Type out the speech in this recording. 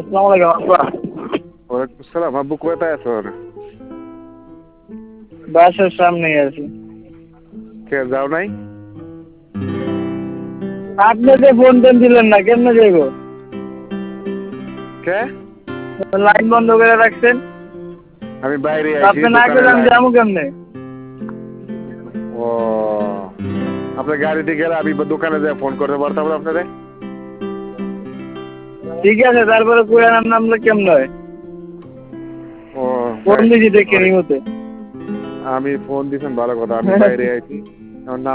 আসসালামু আলাইকুম আব্বা। ওয়ালাইকুম আসসালাম। আব্বু কোথায় আছো? বাসার সামনেই আছি। কে যাও নাই? আপনি যে ফোন টোন দিলেন না, কেমনে যাইব? কে? লাইন বন্ধ করে রাখছেন। আমি বাইরে আইছি, আপনি না দোকানে গেলে আমি লাইন। যাবো কেমনে? ও, আপনার গাড়িতে গেলে আমি দোকানে যাই ফোন করতে পারতাম না আপনারে। ঠিক আছে, তারপরে কুড়ে নামলে কেমন হয়? ও ফোন দিছি দেখে নিমতে। আমি ফোন দিছেন ভালো কথা, আমি বাইরে আইছি। আমার নাম